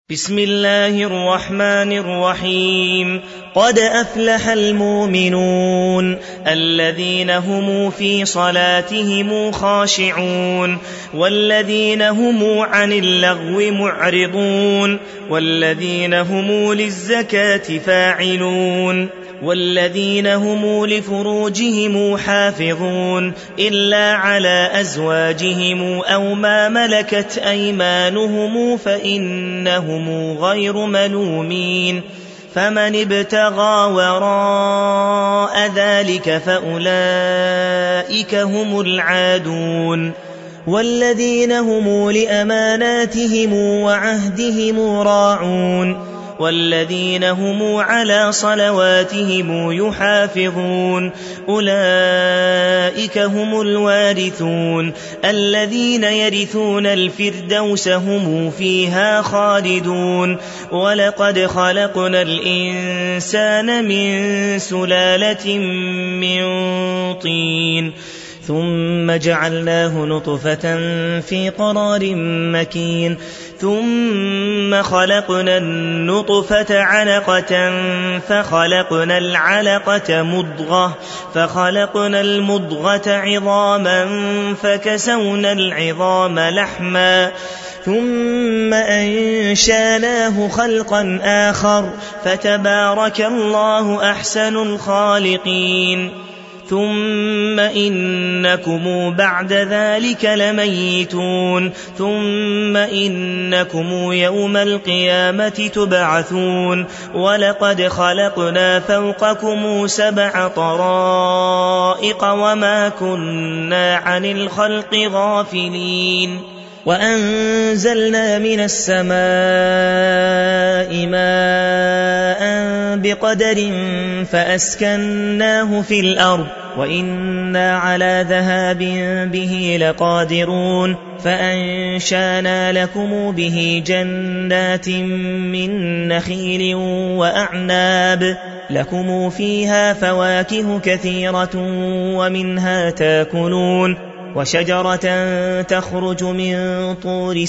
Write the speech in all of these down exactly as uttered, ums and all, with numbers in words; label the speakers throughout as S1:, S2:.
S1: بسم الله الرحمن الرحيم قد أفلح المؤمنون الذين هم في صلاتهم خاشعون والذين هم عن اللغو معرضون والذين هم للزكاة فاعلون والذين هم لفروجهم حافظون إلا على أزواجهم أو ما ملكت أيمانهم فإنهم غير ملومين فمن ابتغى وراء ذلك فأولئك هم العادون والذين هم لأماناتهم وعهدهم راعون والذين هم على صلواتهم يحافظون أولئك هم الوارثون الذين يرثون الفردوس هم فيها خالدون ولقد خلقنا الإنسان من سلالة من طين ثم جعلناه نطفة في قرار مكين ثم خلقنا النطفة علقة فخلقنا العلقة مضغة فخلقنا المضغة عظاما فكسونا العظام لحما ثم أنشاناه خلقا آخر فتبارك الله أحسن الخالقين ثم إنكم بعد ذلك لميتون ثم إنكم يوم القيامة تبعثون ولقد خلقنا فوقكم سبع طرائق وما كنا عن الخلق غافلين وأنزلنا من السماء ماء بقدر فأسكناه في الأرض وإنا على ذهاب به لقادرون فأنشانا لكم به جنات من نخيل وأعناب لكم فيها فواكه كثيرة ومنها تاكلون وشجرة تخرج من طور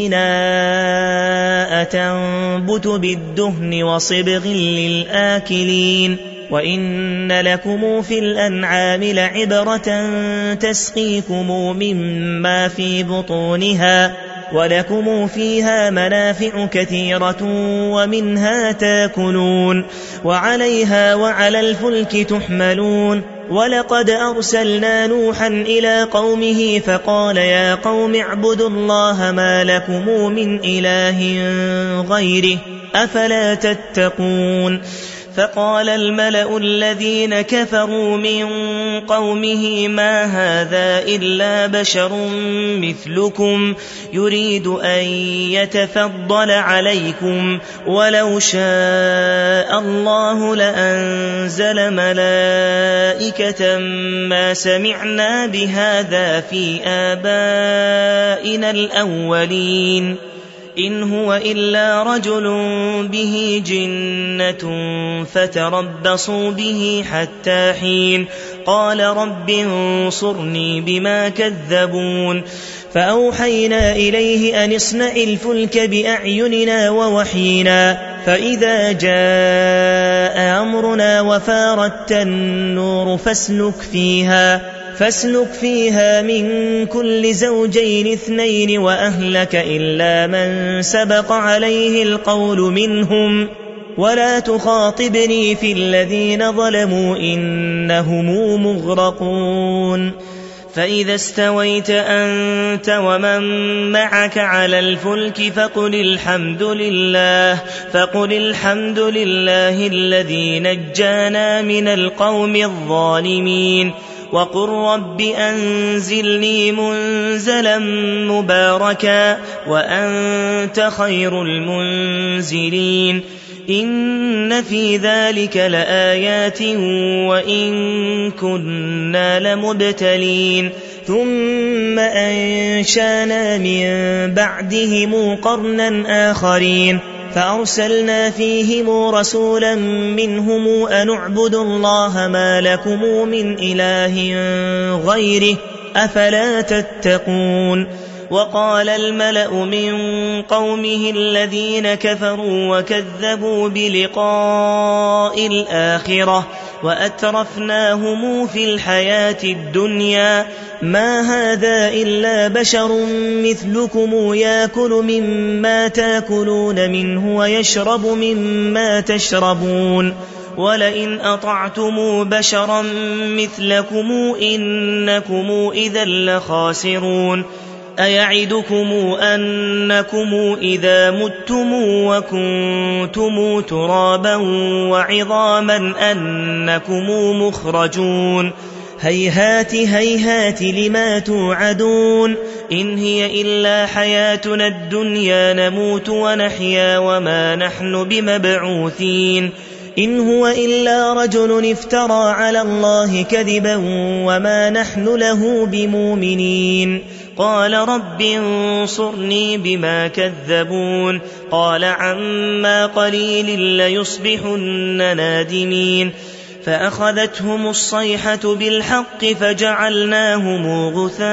S1: سيناء تنبت بالدهن وصبغ للآكلين وإن لكم في الأنعام لعبرة تسقيكم مما في بطونها ولكم فيها منافع كثيرة ومنها تاكلون وعليها وعلى الفلك تحملون ولقد أرسلنا نوحا إلى قومه فقال يا قوم اعبدوا الله ما لكم من إله غيره أفلا تتقون فقال الملأ الذين كفروا من قومه ما هذا إلا بشر مثلكم يريد أن يتفضل عليكم ولو شاء الله لأنزل ملائكة ما سمعنا بهذا في آبائنا الأولين إن هو إلا رجل به جنة فتربصوا به حتى حين قال رب انصرني بما كذبون فأوحينا إليه أن اصنع الفلك بأعيننا ووحينا فإذا جاء أمرنا وفارت النور فاسلك فيها فاسلك فيها من كل زوجين اثنين وأهلك إلا من سبق عليه القول منهم ولا تخاطبني في الذين ظلموا إنهم مغرقون فإذا استويت أنت ومن معك على الفلك فقل الحمد لله فقل الحمد لله الذي نجانا من القوم الظالمين وقل رب أنزلني منزلا مباركا وأنت خير المنزلين إن في ذلك لآيات وإن كنا لمبتلين ثم أنشانا من بعدهم قرنا آخرين فأرسلنا فيهم رسولا منهم أن اعبدوا الله ما لكم من إله غيره أفلا تتقون وقال الملأ من قومه الذين كفروا وكذبوا بلقاء الآخرة وأترفناهم في الحياة الدنيا ما هذا إلا بشر مثلكم يأكل مما تأكلون منه ويشرب مما تشربون ولئن أطعتم بشرا مثلكم إنكم إذا لخاسرون أيعدكم أنكم إذا متم وكنتم ترابا وعظاما أنكم مخرجون هيهات هيهات لما توعدون إن هي إلا حياتنا الدنيا نموت ونحيا وما نحن بمبعوثين إن هو إلا رجل افترى على الله كذبا وما نحن له بمؤمنين قال رب انصرني بما كذبون قال عما قليل ليصبحن نادمين فأخذتهم الصيحة بالحق فجعلناهم غثاء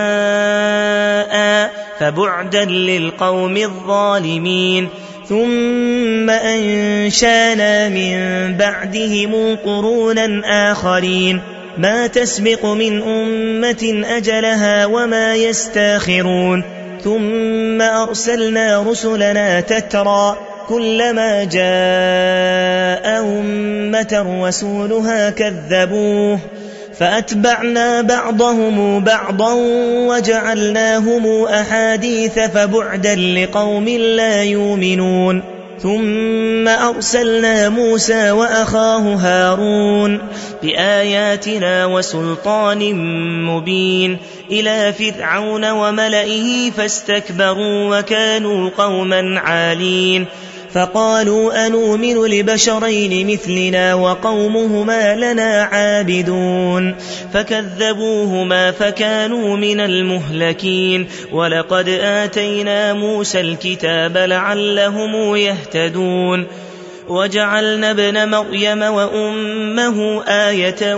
S1: فبعدا للقوم الظالمين ثم أنشانا من بعدهم قرونا آخرين ما تسبق من أمة أجلها وما يستاخرون ثم أرسلنا رسلنا تترى كلما جاء أمة رسولها كذبوه فأتبعنا بعضهم بعضا وجعلناهم أحاديث فبعدا لقوم لا يؤمنون ثم أرسلنا موسى وأخاه هارون بآياتنا وسلطان مبين إلى فرعون وملئه فاستكبروا وكانوا قوما عالين فقالوا أنؤمن لبشرين مثلنا وقومهما لنا عابدون فكذبوهما فكانوا من المهلكين ولقد آتينا موسى الكتاب لعلهم يهتدون وجعلنا ابن مريم وأمه آية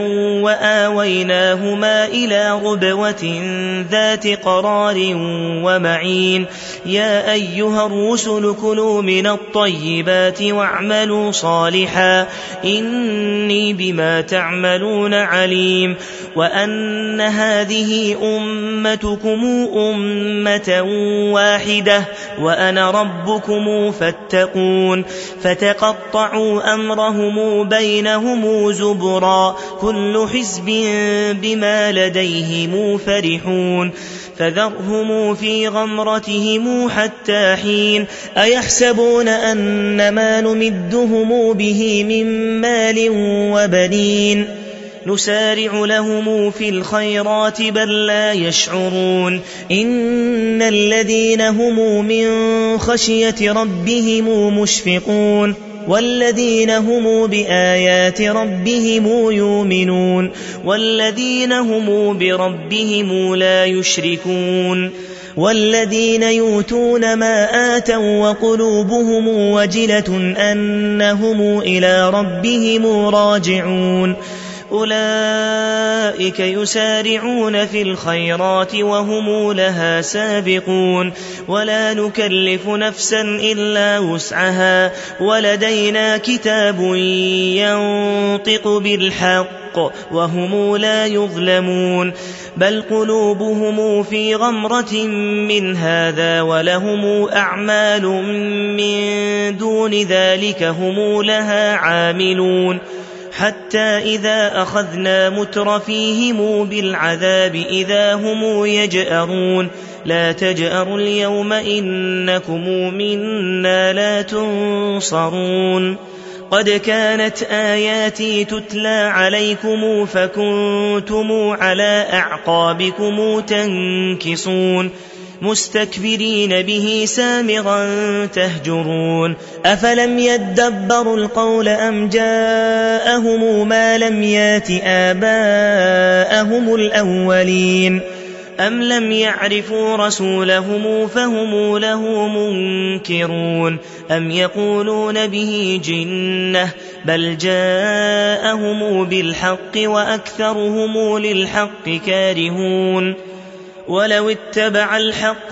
S1: وآويناهما إلى ربوة ذات قرار ومعين يا أيها الرسل كلوا من الطيبات واعملوا صالحا إني بما تعملون عليم وأن هذه أمتكم أمة واحدة وأنا ربكم فاتقون فتقطعوا قطعوا أمرهم بينهم زبرا كل حزب بما لديهم فرحون فذرهم في غمرتهم حتى حين أيحسبون أن ما نمدهم به من مال وبنين نسارع لهم في الخيرات بل لا يشعرون إن الذين هم من خشية ربهم مشفقون والذين هم بآيات ربهم يؤمنون والذين هم بربهم لا يشركون والذين يؤتون ما آتوا وقلوبهم وجلة أنهم إلى ربهم راجعون أولئك يسارعون في الخيرات وهم لها سابقون ولا نكلف نفسا إلا وسعها ولدينا كتاب ينطق بالحق وهم لا يظلمون بل قلوبهم في غمرة من هذا ولهم أعمال من دون ذلك هم لها عاملون حتى إذا أخذنا مترفيهم بالعذاب إذا هم يجأرون لا تجأروا اليوم إنكم منا لا تنصرون قد كانت آياتي تتلى عليكم فكنتم على أعقابكم تنكصون مستكبرين به سامرا تهجرون أفلم يدبروا القول أم جاءهم ما لم يات آباءهم الأولين أم لم يعرفوا رسولهم فهم له منكرون أم يقولون به جنة بل جاءهم بالحق وأكثرهم للحق كارهون ولو اتبع الحق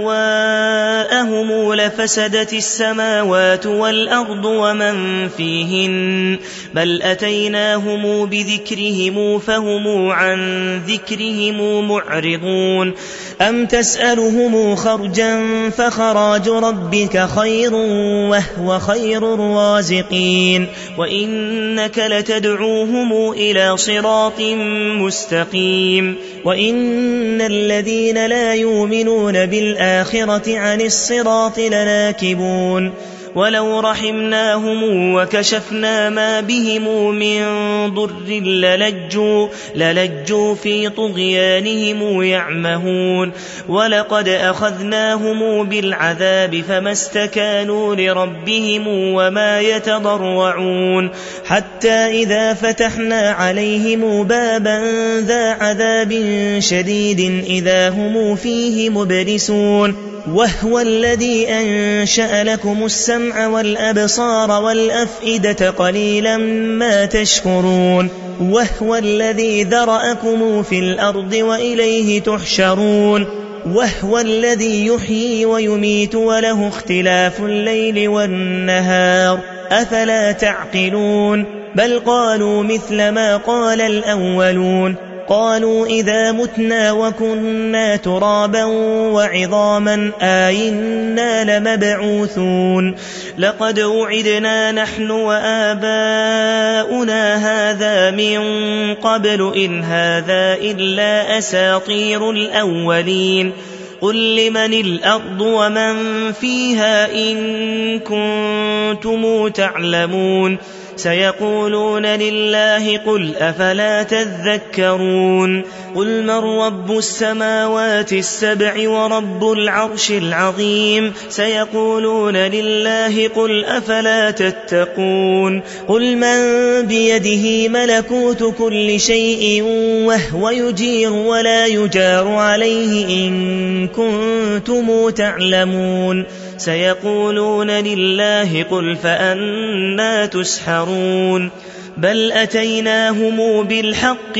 S1: أهواءهم لفسدت السماوات والأرض ومن فيهن بل أتيناهم بذكرهم فهم عن ذكرهم معرضون أم تسألهم خرجا فخراج ربك خير وهو خير الرازقين وإنك لتدعوهم إلى صراط مستقيم وإن الذين لا يؤمنون بالآخرة عن الصراط لناكبون ولو رحمناهم وكشفنا ما بهم من ضر للجوا, للجوا في طغيانهم يعمهون ولقد أخذناهم بالعذاب فما استكانوا لربهم وما يتضرعون حتى إذا فتحنا عليهم بابا ذا عذاب شديد إذا هم فيه مبلسون وهو الذي أنشأ لكم السمع والأبصار والأفئدة قليلا ما تشكرون وهو الذي ذرأكم في الأرض وإليه تحشرون وهو الذي يحيي ويميت وله اختلاف الليل والنهار أفلا تعقلون بل قالوا مثل ما قال الأولون قالوا إذا متنا وكنا ترابا وعظاما آئنا لمبعوثون لقد وعدنا نحن وآباؤنا هذا من قبل إن هذا إلا أساطير الأولين قل لمن الأرض ومن فيها إن كنتم تعلمون سيقولون لله قل أفلا تذكرون قل من رب السماوات السبع ورب العرش العظيم سيقولون لله قل أفلا تتقون قل من بيده ملكوت كل شيء وهو يجير ولا يجار عليه إن كنتم تعلمون سيقولون لله قل فأنى تسحرون بل أتيناهم بالحق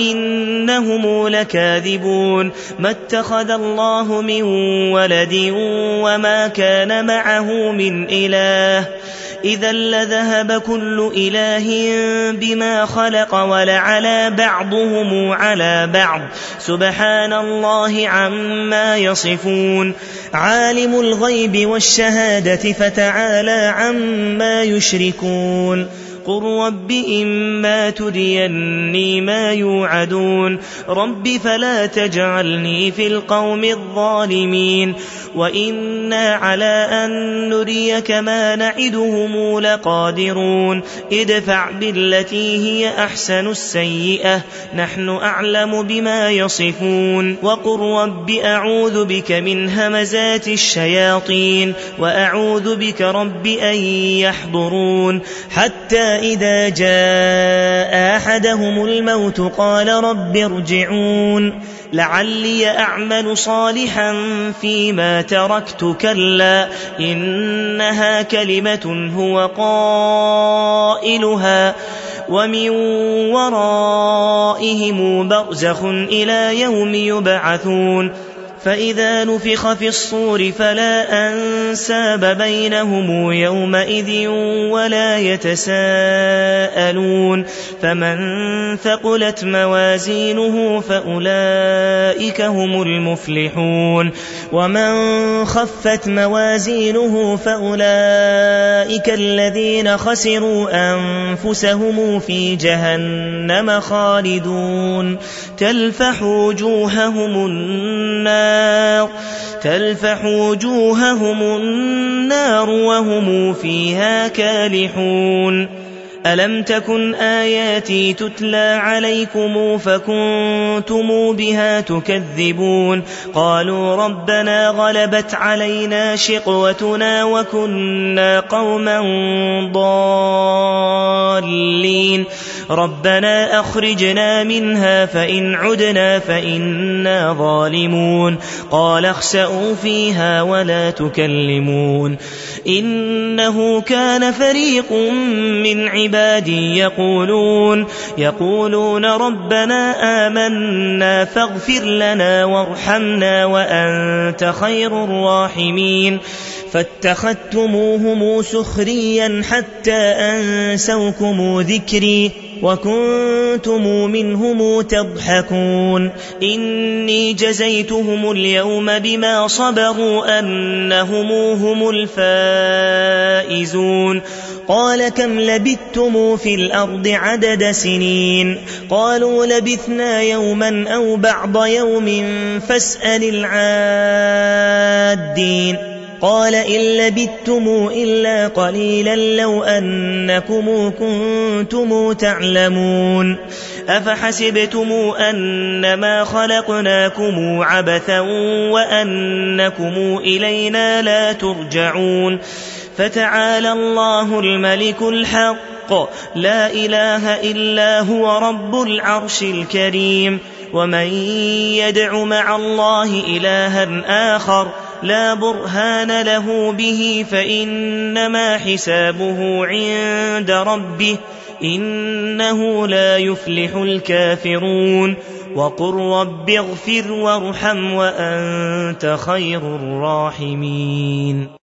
S1: وإنهم لكاذبون ما اتخذ الله من ولد وما كان معه من إله إذا لذهب كل إله بما خلق ولعلى بعضهم على بعض سبحان الله عما يصفون عالم الغيب والشهادة فتعالى عما يشركون قل رب إما تريني ما يوعدون رب فلا تجعلني في القوم الظالمين وإنا على أن نريك ما نعدهم لقادرون ادفع بالتي هي أحسن السيئة نحن أعلم بما يصفون وقل رب أعوذ بك من همزات الشياطين وأعوذ بك رب أن يحضرون حتى إذا جاء أحدهم الموت قال رب ارجعون لعلي أعمل صالحا فيما تركت كلا إنها كلمة هو قائلها ومن ورائهم برزخ إلى يوم يبعثون فإذا نفخ في الصور فلا أنساب بينهم يومئذ ولا يتساءلون فمن ثقلت موازينه فأولئك هم المفلحون ومن خفت موازينه فأولئك الذين خسروا أنفسهم في جهنم خالدون تلفح وجوههم النار تلفح وجوههم النار وهم فيها كالحون ألم تكن آياتي تتلى عليكم فكنتم بها تكذبون قالوا ربنا غلبت علينا شقوتنا وكنا قوما ضالين ربنا أخرجنا منها فإن عدنا فإنا ظالمون قال اخسئوا فيها ولا تكلمون إنه كان فريق من عبادي يقولون يقولون ربنا آمنا فاغفر لنا وارحمنا وأنت خير الراحمين فاتخذتموهم سخريا حتى أنسوكم ذكري وكنتم منهم تضحكون إني جزيتهم اليوم بما صبروا أنهم هم الفائزون قال كم لبثتم في الأرض عدد سنين قالوا لبثنا يوما أو بعض يوم فاسأل العادين قال إن لبثتم إلا قليلا لو أنكم كنتم تعلمون أفحسبتم أنما خلقناكم عبثا وأنكم إلينا لا ترجعون فتعالى الله الملك الحق لا إله إلا هو رب العرش الكريم ومن يدع مع الله إلها آخر لا برهان له به فإنما حسابه عند ربه إنه لا يفلح الكافرون وقل رب اغفر وارحم وأنت خير الراحمين.